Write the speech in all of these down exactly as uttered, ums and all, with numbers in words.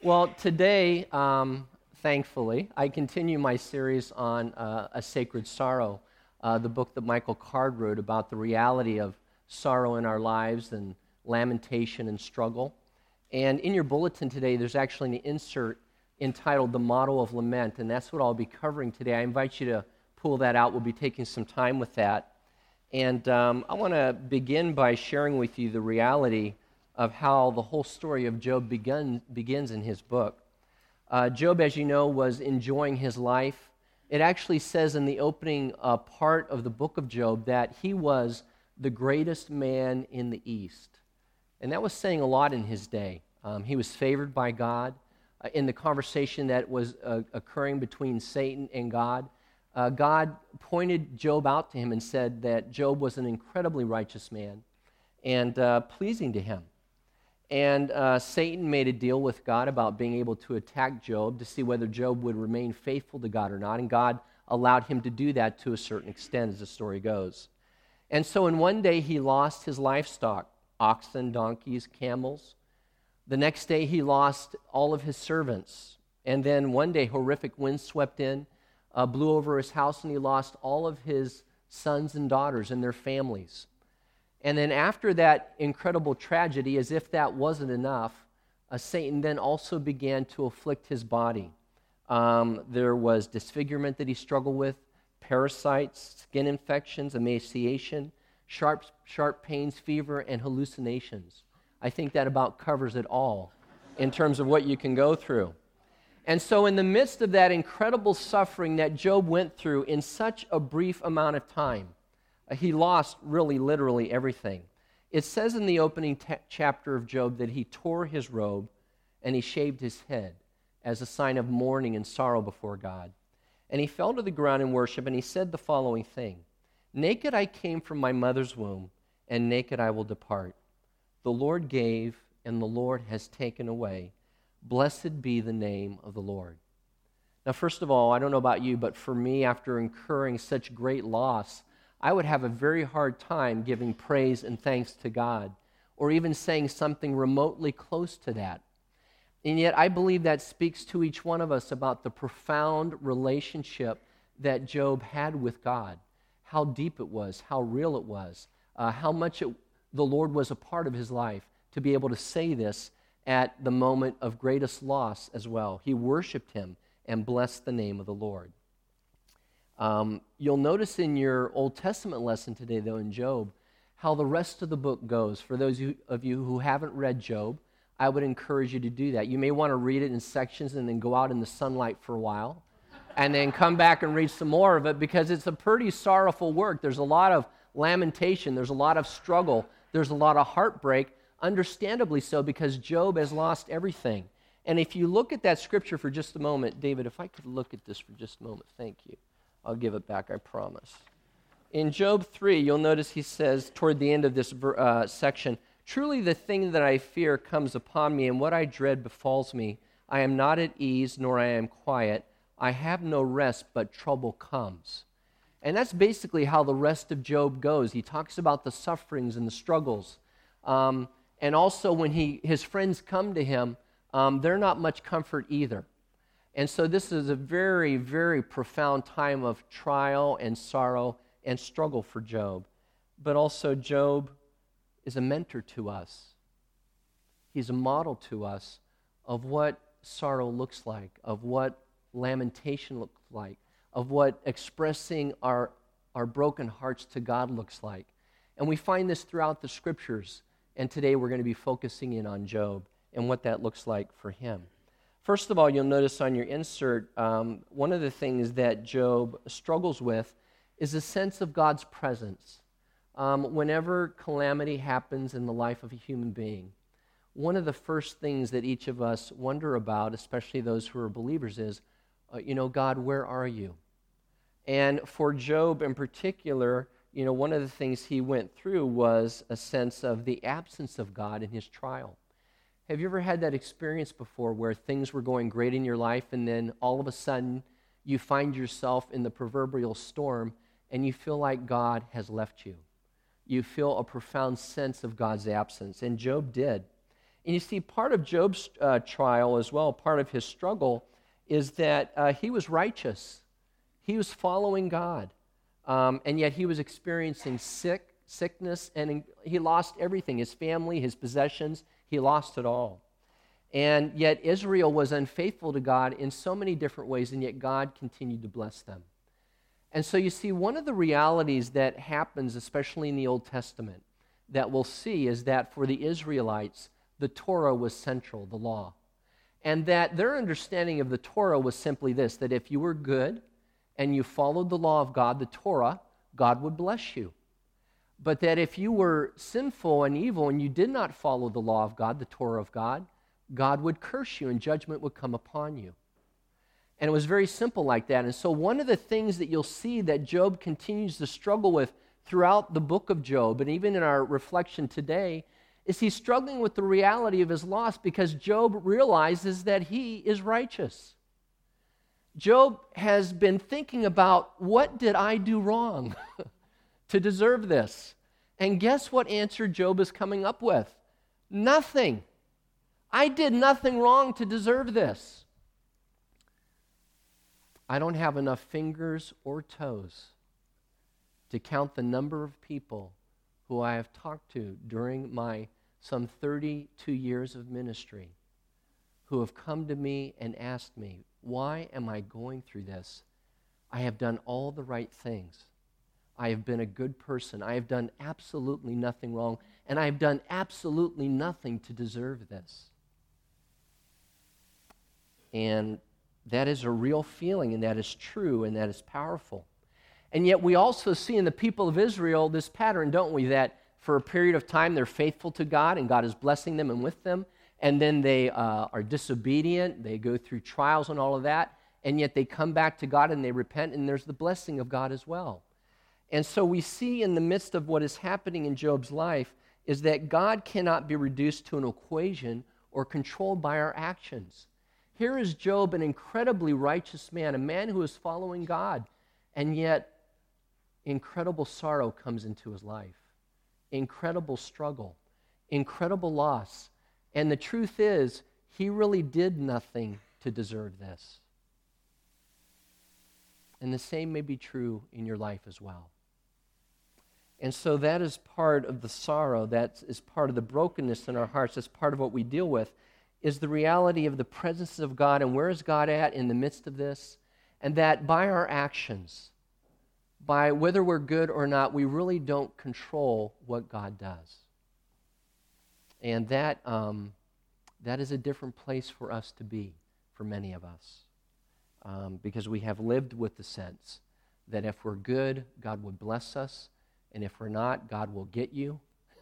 Well, today, um, thankfully, I continue my series on uh, A Sacred Sorrow, uh, the book that Michael Card wrote about the reality of sorrow in our lives and lamentation and struggle. And in your bulletin today, there's actually an insert entitled The Model of Lament, and that's what I'll be covering today. I invite you to pull that out. We'll be taking some time with that. And um, I want to begin by sharing with you the reality of how the whole story of Job begun, begins in his book. Uh, Job, as you know, was enjoying his life. It actually says in the opening uh, part of the book of Job that he was the greatest man in the East. And that was saying a lot in his day. Um, he was favored by God. Uh, in the conversation that was uh, occurring between Satan and God, uh, God pointed Job out to him and said that Job was an incredibly righteous man and uh, pleasing to him. And uh, Satan made a deal with God about being able to attack Job to see whether Job would remain faithful to God or not, and God allowed him to do that to a certain extent, as the story goes. And so in one day he lost his livestock, oxen, donkeys, camels. The next day he lost all of his servants. And then one day horrific winds swept in, uh, blew over his house, and he lost all of his sons and daughters and their families. And then after that incredible tragedy, as if that wasn't enough, uh, Satan then also began to afflict his body. Um, there was disfigurement that he struggled with, parasites, skin infections, emaciation, sharp, sharp pains, fever, and hallucinations. I think that about covers it all in terms of what you can go through. And so in the midst of that incredible suffering that Job went through in such a brief amount of time, he lost really literally everything. It says in the opening t- chapter of Job that he tore his robe and he shaved his head as a sign of mourning and sorrow before God. And he fell to the ground in worship, and he said the following thing: "Naked I came from my mother's womb, and naked I will depart. The Lord gave, and the Lord has taken away. Blessed be the name of the Lord." Now, first of all, I don't know about you, but for me, after incurring such great loss, I would have a very hard time giving praise and thanks to God, or even saying something remotely close to that. And yet I believe that speaks to each one of us about the profound relationship that Job had with God, how deep it was, how real it was, uh, how much it, the Lord was a part of his life, to be able to say this at the moment of greatest loss as well. He worshiped him and blessed the name of the Lord. Um, you'll notice in your Old Testament lesson today, though, in Job, how the rest of the book goes. For those of you who haven't read Job, I would encourage you to do that. You may want to read it in sections and then go out in the sunlight for a while and then come back and read some more of it, because it's a pretty sorrowful work. There's a lot of lamentation. There's a lot of struggle. There's a lot of heartbreak, understandably so, because Job has lost everything. And if you look at that scripture for just a moment, David, if I could look at this for just a moment, thank you. I'll give it back, I promise. In Job three, you'll notice he says toward the end of this uh, section, "Truly the thing that I fear comes upon me, and what I dread befalls me. I am not at ease, nor I am quiet. I have no rest, but trouble comes." And that's basically how the rest of Job goes. He talks about the sufferings and the struggles. Um, and also when he his friends come to him, um, they're not much comfort either. And so this is a very, very profound time of trial and sorrow and struggle for Job. But also Job is a mentor to us. He's a model to us of what sorrow looks like, of what lamentation looks like, of what expressing our, our broken hearts to God looks like. And we find this throughout the scriptures. And today we're going to be focusing in on Job and what that looks like for him. First of all, you'll notice on your insert, um, one of the things that Job struggles with is a sense of God's presence. Um, whenever calamity happens in the life of a human being, one of the first things that each of us wonder about, especially those who are believers, is, uh, you know, God, where are you? And for Job in particular, you know, one of the things he went through was a sense of the absence of God in his trial. Have you ever had that experience before where things were going great in your life and then all of a sudden you find yourself in the proverbial storm and you feel like God has left you? You feel a profound sense of God's absence, and Job did. And you see, part of Job's uh, trial as well, part of his struggle, is that uh, he was righteous. He was following God. Um, and yet he was experiencing sick, sickness, and in, he lost everything, his family, his possessions. He lost it all. And yet Israel was unfaithful to God in so many different ways, and yet God continued to bless them. And so you see, one of the realities that happens, especially in the Old Testament, that we'll see is that for the Israelites, the Torah was central, the law. And that their understanding of the Torah was simply this, that if you were good and you followed the law of God, the Torah, God would bless you. But that if you were sinful and evil and you did not follow the law of God, the Torah of God, God would curse you and judgment would come upon you. And it was very simple like that. And so one of the things that you'll see that Job continues to struggle with throughout the book of Job, and even in our reflection today, is he's struggling with the reality of his loss because Job realizes that he is righteous. Job has been thinking about, what did I do wrong to deserve this? And guess what answer Job is coming up with? Nothing. I did nothing wrong to deserve this. I don't have enough fingers or toes to count the number of people who I have talked to during my some thirty-two years of ministry who have come to me and asked me, why am I going through this? I have done all the right things. I have been a good person. I have done absolutely nothing wrong, and I have done absolutely nothing to deserve this. And that is a real feeling, and that is true, and that is powerful. And yet we also see in the people of Israel this pattern, don't we, that for a period of time they're faithful to God, and God is blessing them and with them, and then they uh, are disobedient, they go through trials and all of that, and yet they come back to God and they repent, and there's the blessing of God as well. And so we see in the midst of what is happening in Job's life is that God cannot be reduced to an equation or controlled by our actions. Here is Job, an incredibly righteous man, a man who is following God, and yet incredible sorrow comes into his life, incredible struggle, incredible loss. And the truth is, he really did nothing to deserve this. And the same may be true in your life as well. And so that is part of the sorrow, that is part of the brokenness in our hearts, that's part of what we deal with, is the reality of the presence of God, and where is God at in the midst of this? And that by our actions, by whether we're good or not, we really don't control what God does. And that um, that is a different place for us to be, for many of us, um, because we have lived with the sense that if we're good, God would bless us, and if we're not, God will get you.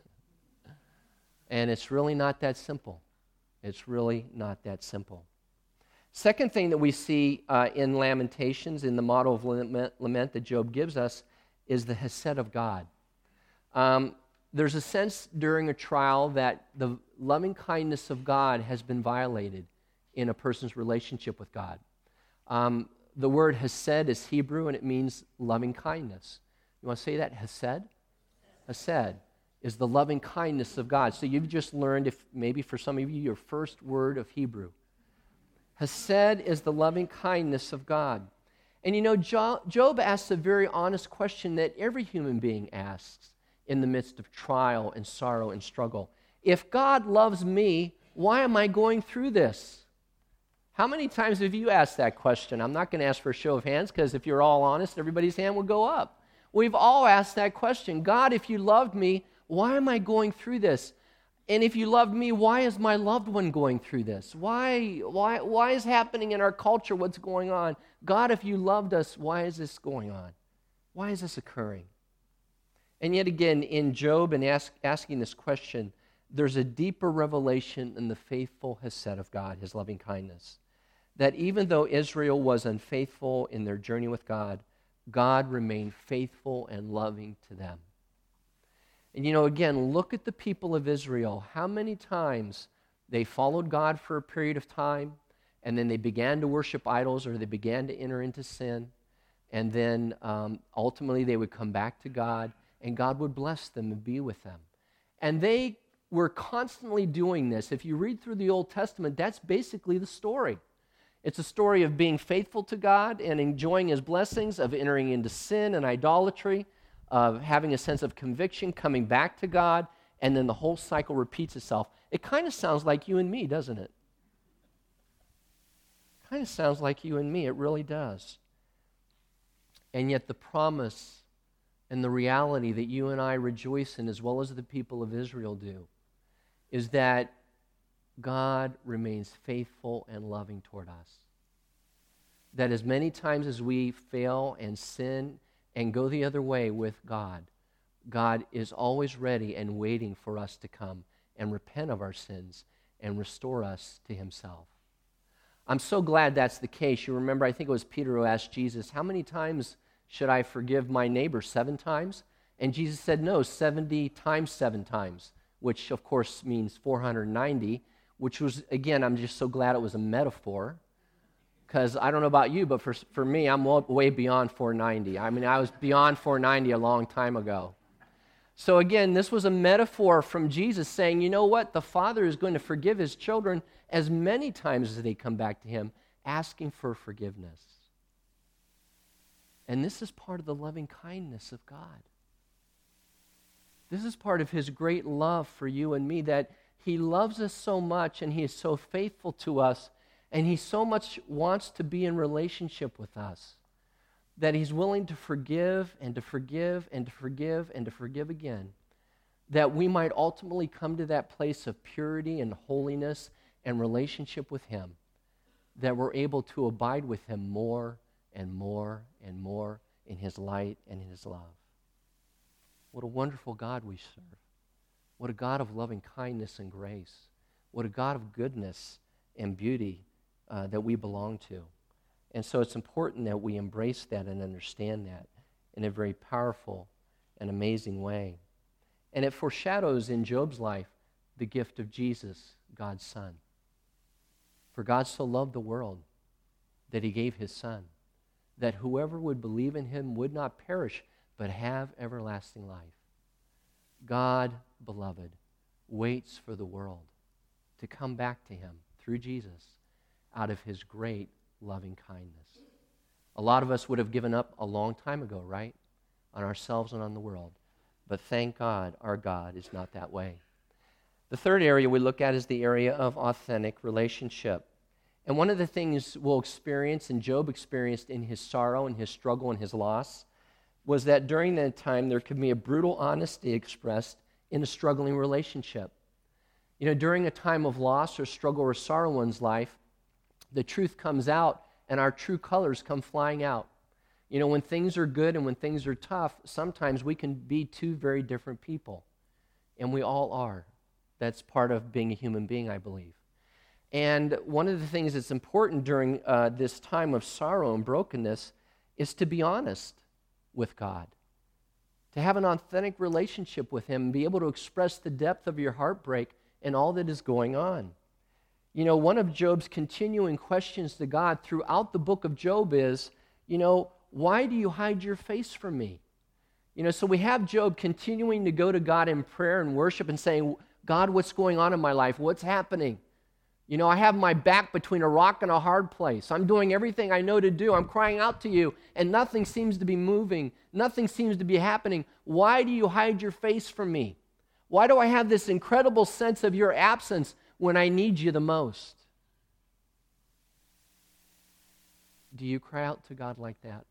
And it's really not that simple. It's really not that simple. Second thing that we see uh, in Lamentations, in the model of lament, lament that Job gives us, is the hesed of God. Um, there's a sense during a trial that the loving kindness of God has been violated in a person's relationship with God. Um, the word hesed is Hebrew, and it means loving kindness. You want to say that? Hesed? Hesed is the loving kindness of God. So you've just learned, if maybe for some of you, your first word of Hebrew. Hesed is the loving kindness of God. And you know, Job asks a very honest question that every human being asks in the midst of trial and sorrow and struggle. If God loves me, why am I going through this? How many times have you asked that question? I'm not going to ask for a show of hands, because if you're all honest, everybody's hand will go up. We've all asked that question. God, if you loved me, why am I going through this? And if you loved me, why is my loved one going through this? Why, why, why is happening in our culture what's going on? God, if you loved us, why is this going on? Why is this occurring? And yet again, in Job and ask, asking this question, there's a deeper revelation in the faithful hesed of God, his loving kindness. That even though Israel was unfaithful in their journey with God, God remained faithful and loving to them. And you know, again, look at the people of Israel. How many times they followed God for a period of time, and then they began to worship idols, or they began to enter into sin, and then um, ultimately they would come back to God, and God would bless them and be with them. And they we're constantly doing this. If you read through the Old Testament, that's basically the story. It's a story of being faithful to God and enjoying His blessings, of entering into sin and idolatry, of having a sense of conviction, coming back to God, and then the whole cycle repeats itself. It kind of sounds like you and me, doesn't it? Kind of sounds like you and me. It really does. And yet the promise and the reality that you and I rejoice in, as well as the people of Israel do, is that God remains faithful and loving toward us. That as many times as we fail and sin and go the other way with God, God is always ready and waiting for us to come and repent of our sins and restore us to Himself. I'm so glad that's the case. You remember, I think it was Peter who asked Jesus, how many times should I forgive my neighbor? Seven times? And Jesus said, no, seventy times seven times, which of course means four hundred ninety, which was, again, I'm just so glad it was a metaphor, because I don't know about you, but for, for me, I'm way beyond four ninety. I mean, I was beyond four ninety a long time ago. So again, this was a metaphor from Jesus saying, you know what? The Father is going to forgive His children as many times as they come back to Him, asking for forgiveness. And this is part of the loving kindness of God. This is part of His great love for you and me, that He loves us so much and He is so faithful to us, and He so much wants to be in relationship with us, that He's willing to forgive and to forgive and to forgive and to forgive again, that we might ultimately come to that place of purity and holiness and relationship with Him, that we're able to abide with Him more and more and more in His light and in His love. What a wonderful God we serve. What a God of loving kindness and grace. What a God of goodness and beauty uh, that we belong to. And so it's important that we embrace that and understand that in a very powerful and amazing way. And it foreshadows in Job's life the gift of Jesus, God's Son. For God so loved the world that He gave His Son, that whoever would believe in Him would not perish, but have everlasting life. God, beloved, waits for the world to come back to Him through Jesus out of His great loving kindness. A lot of us would have given up a long time ago, right? On ourselves and on the world. But thank God, our God is not that way. The third area we look at is the area of authentic relationship. And one of the things we'll experience, and Job experienced in his sorrow and his struggle and his loss, was that during that time there could be a brutal honesty expressed in a struggling relationship. You know, during a time of loss or struggle or sorrow in one's life, the truth comes out and our true colors come flying out. You know, when things are good and when things are tough, sometimes we can be two very different people. And we all are. That's part of being a human being, I believe. And one of the things that's important during uh, this time of sorrow and brokenness is to be honest with God, to have an authentic relationship with Him and be able to express the depth of your heartbreak and all that is going on. You know, one of Job's continuing questions to God throughout the book of Job is, you know, why do you hide your face from me? You know, so we have Job continuing to go to God in prayer and worship and saying, God, what's going on in my life? What's happening? You know, I have my back between a rock and a hard place. I'm doing everything I know to do. I'm crying out to you, and nothing seems to be moving. Nothing seems to be happening. Why do you hide your face from me? Why do I have this incredible sense of your absence when I need you the most? Do you cry out to God like that?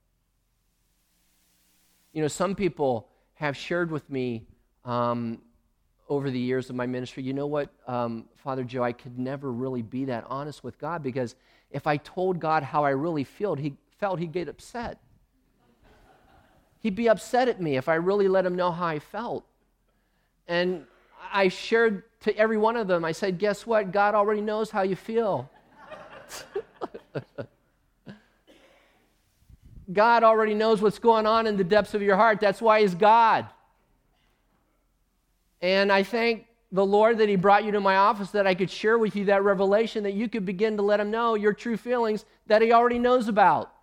You know, some people have shared with me um, over the years of my ministry, you know what, um, Father Joe, I could never really be that honest with God, because if I told God how I really felt, he felt he'd get upset. He'd be upset at me if I really let him know how I felt. And I shared to every one of them, I said, guess what? God already knows how you feel. God already knows what's going on in the depths of your heart. That's why He's God. And I thank the Lord that He brought you to my office, that I could share with you that revelation, that you could begin to let Him know your true feelings that He already knows about.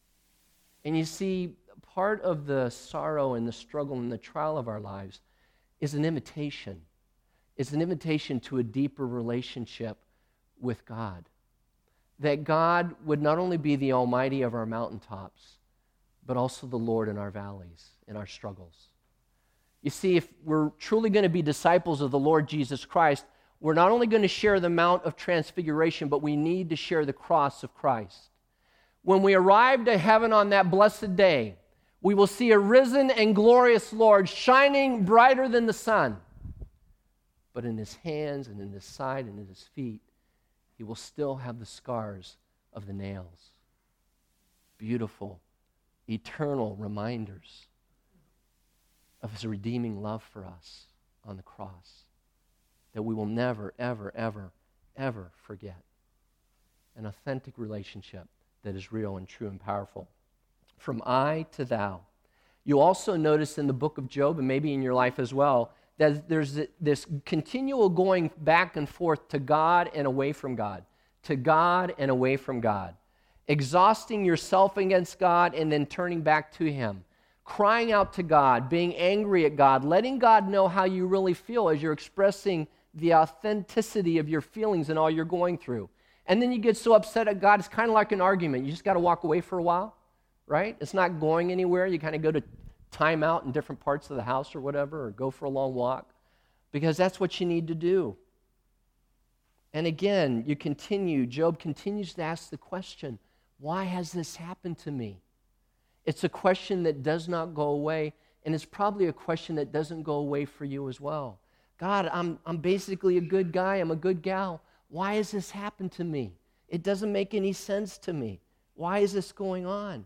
And you see, part of the sorrow and the struggle and the trial of our lives is an invitation. It's an invitation to a deeper relationship with God. That God would not only be the Almighty of our mountaintops, but also the Lord in our valleys, in our struggles. You see, if we're truly going to be disciples of the Lord Jesus Christ, we're not only going to share the Mount of Transfiguration, but we need to share the cross of Christ. When we arrive to heaven on that blessed day, we will see a risen and glorious Lord shining brighter than the sun. But in his hands and in his side and in his feet, he will still have the scars of the nails. Beautiful, eternal reminders of his redeeming love for us on the cross that we will never, ever, ever, ever forget. An authentic relationship that is real and true and powerful. From I to thou. You also notice in the book of Job, and maybe in your life as well, that there's this continual going back and forth to God and away from God, to God and away from God, exhausting yourself against God and then turning back to him, crying out to God, being angry at God, letting God know how you really feel as you're expressing the authenticity of your feelings and all you're going through. And then you get so upset at God, it's kind of like an argument. You just got to walk away for a while, right? It's not going anywhere. You kind of go to time out in different parts of the house or whatever, or go for a long walk, because that's what you need to do. And again, you continue, Job continues to ask the question, why has this happened to me? It's a question that does not go away, and it's probably a question that doesn't go away for you as well. God, I'm, I'm basically a good guy, I'm a good gal. Why has this happened to me? It doesn't make any sense to me. Why is this going on?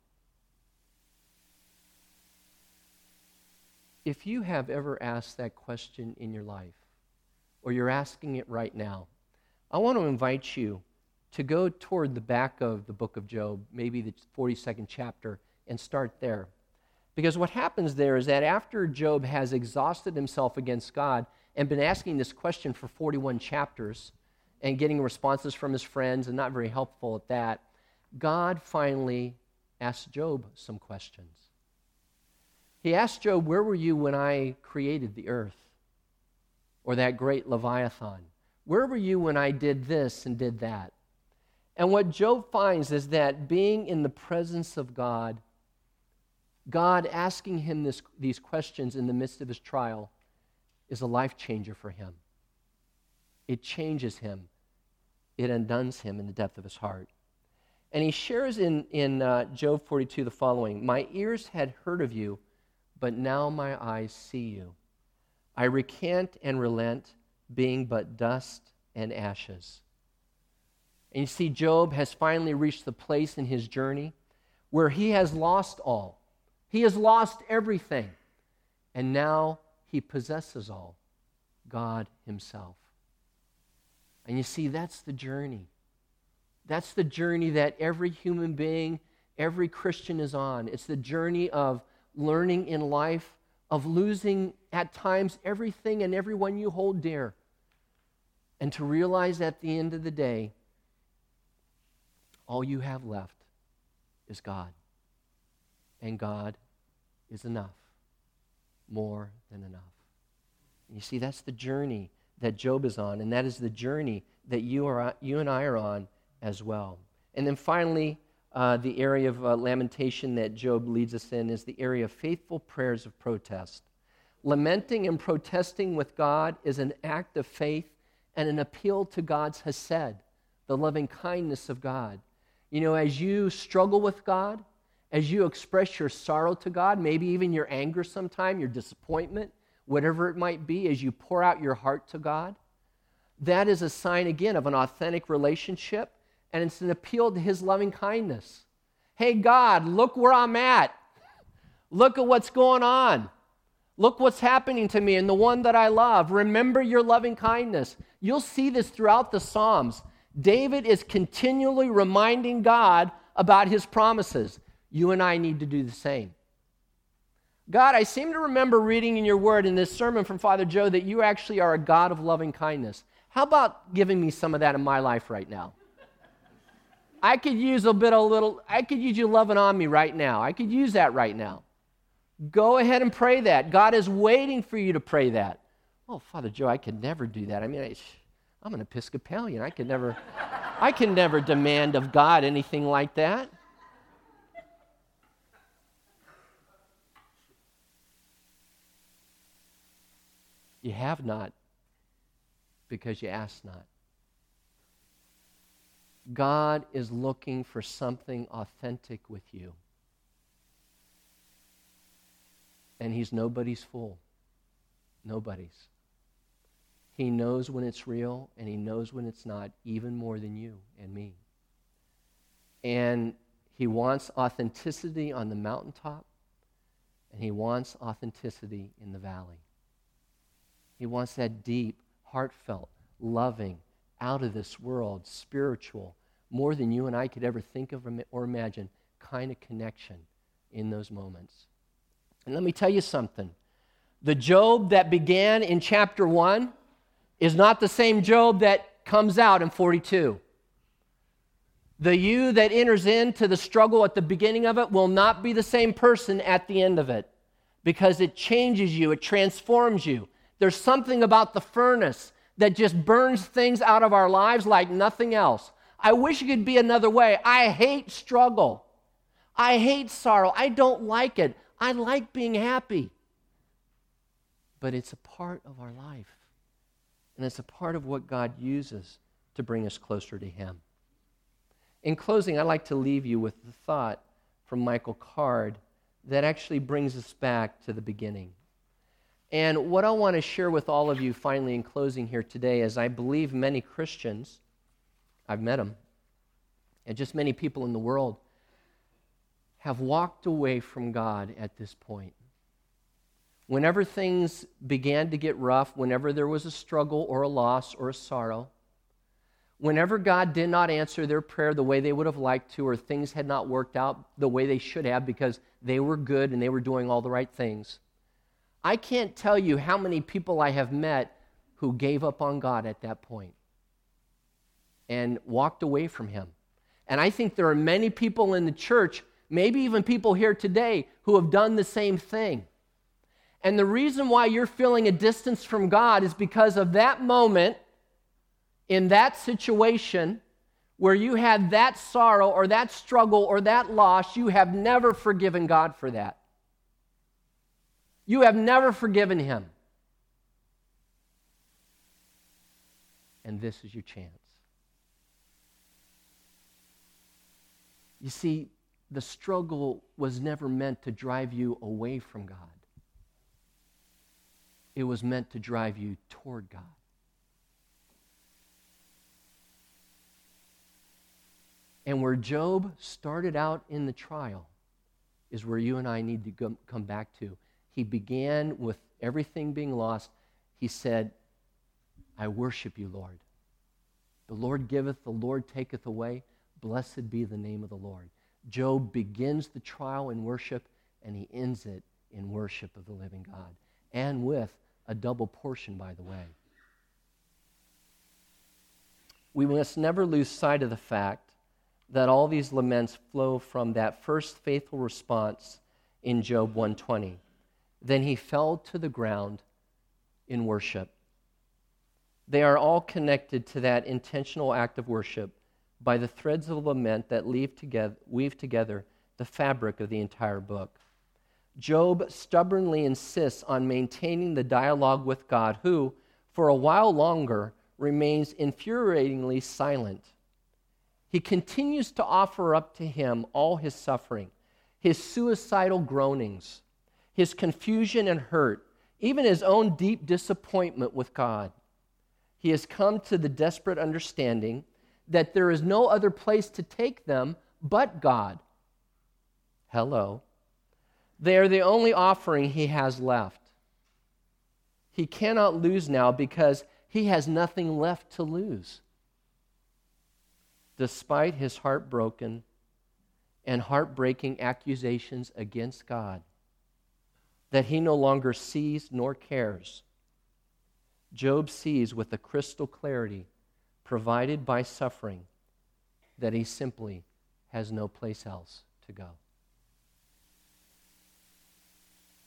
If you have ever asked that question in your life, or you're asking it right now, I want to invite you to go toward the back of the book of Job, maybe the forty-second chapter, and start there. Because what happens there is that after Job has exhausted himself against God and been asking this question for forty-one chapters and getting responses from his friends and not very helpful at that, God finally asks Job some questions. He asked Job, where were you when I created the earth? Or that great Leviathan? Where were you when I did this and did that? And what Job finds is that being in the presence of God, God asking him this, these questions in the midst of his trial, is a life changer for him. It changes him. It undoes him in the depth of his heart. And he shares in, in uh, Job forty-two the following, my ears had heard of you, but now my eyes see you. I recant and relent, being but dust and ashes. And you see, Job has finally reached the place in his journey where he has lost all. He has lost everything. And now he possesses all, God himself. And you see, that's the journey. That's the journey that every human being, every Christian is on. It's the journey of learning in life, of losing at times everything and everyone you hold dear. And to realize at the end of the day, all you have left is God. And God is enough, more than enough. And you see, that's the journey that Job is on, and that is the journey that you are, you and I are on as well. And then finally, uh, the area of uh, lamentation that Job leads us in is the area of faithful prayers of protest. Lamenting and protesting with God is an act of faith and an appeal to God's hesed, the loving kindness of God. You know, as you struggle with God, as you express your sorrow to God, maybe even your anger sometime, your disappointment, whatever it might be, as you pour out your heart to God, that is a sign, again, of an authentic relationship, and it's an appeal to his loving kindness. Hey, God, look where I'm at. Look at what's going on. Look what's happening to me and the one that I love. Remember your loving kindness. You'll see this throughout the Psalms. David is continually reminding God about his promises. You and I need to do the same. God, I seem to remember reading in your word in this sermon from Father Joe that you actually are a God of loving kindness. How about giving me some of that in my life right now? I could use a bit of little, I could use you loving on me right now. I could use that right now. Go ahead and pray that. God is waiting for you to pray that. Oh, Father Joe, I could never do that. I mean, I, I'm an Episcopalian. I could never, I can never demand of God anything like that. You have not because you ask not. God is looking for something authentic with you. And he's nobody's fool. Nobody's. He knows when it's real and he knows when it's not, even more than you and me. And he wants authenticity on the mountaintop, and he wants authenticity in the valley. He wants that deep, heartfelt, loving, out of this world, spiritual, more than you and I could ever think of or imagine, kind of connection in those moments. And let me tell you something. The Job that began in chapter one is not the same Job that comes out in forty-two. The you that enters into the struggle at the beginning of it will not be the same person at the end of it, because it changes you, it transforms you. There's something about the furnace that just burns things out of our lives like nothing else. I wish it could be another way. I hate struggle. I hate sorrow. I don't like it. I like being happy. But it's a part of our life. And it's a part of what God uses to bring us closer to him. In closing, I'd like to leave you with the thought from Michael Card that actually brings us back to the beginning. And what I want to share with all of you finally in closing here today is I believe many Christians, I've met them, and just many people in the world have walked away from God at this point. Whenever things began to get rough, whenever there was a struggle or a loss or a sorrow, whenever God did not answer their prayer the way they would have liked to, or things had not worked out the way they should have because they were good and they were doing all the right things, I can't tell you how many people I have met who gave up on God at that point and walked away from him. And I think there are many people in the church, maybe even people here today, who have done the same thing. And the reason why you're feeling a distance from God is because of that moment in that situation where you had that sorrow or that struggle or that loss. You have never forgiven God for that. You have never forgiven him. And this is your chance. You see, the struggle was never meant to drive you away from God. It was meant to drive you toward God. And where Job started out in the trial is where you and I need to go, come back to. He began with everything being lost. He said, I worship you, Lord. The Lord giveth, the Lord taketh away. Blessed be the name of the Lord. Job begins the trial in worship, and he ends it in worship of the living God, and with a double portion, by the way. We must never lose sight of the fact that all these laments flow from that first faithful response in Job one twenty. Then he fell to the ground in worship. They are all connected to that intentional act of worship by the threads of lament that weave together, weave together the fabric of the entire book. Job stubbornly insists on maintaining the dialogue with God, who, for a while longer, remains infuriatingly silent. He continues to offer up to him all his suffering, his suicidal groanings, his confusion and hurt, even his own deep disappointment with God. He has come to the desperate understanding that there is no other place to take them but God. Hello. They are the only offering he has left. He cannot lose now because he has nothing left to lose. Despite his heartbroken and heartbreaking accusations against God, that he no longer sees nor cares, Job sees with a crystal clarity provided by suffering that he simply has no place else to go.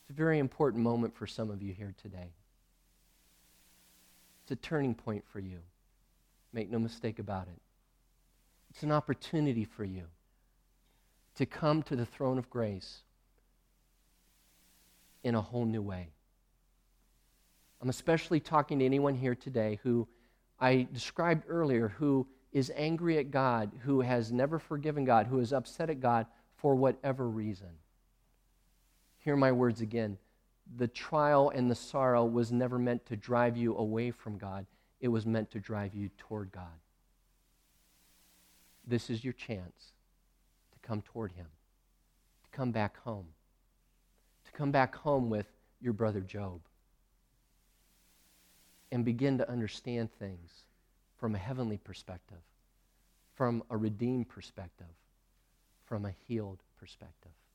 It's a very important moment for some of you here today. It's a turning point for you. Make no mistake about it. It's an opportunity for you to come to the throne of grace in a whole new way. I'm especially talking to anyone here today who I described earlier, who is angry at God, who has never forgiven God, who is upset at God for whatever reason. Hear my words again. The trial and the sorrow was never meant to drive you away from God. It was meant to drive you toward God. This is your chance to come toward Him, to come back home, to come back home with your brother Job and begin to understand things from a heavenly perspective, from a redeemed perspective, from a healed perspective.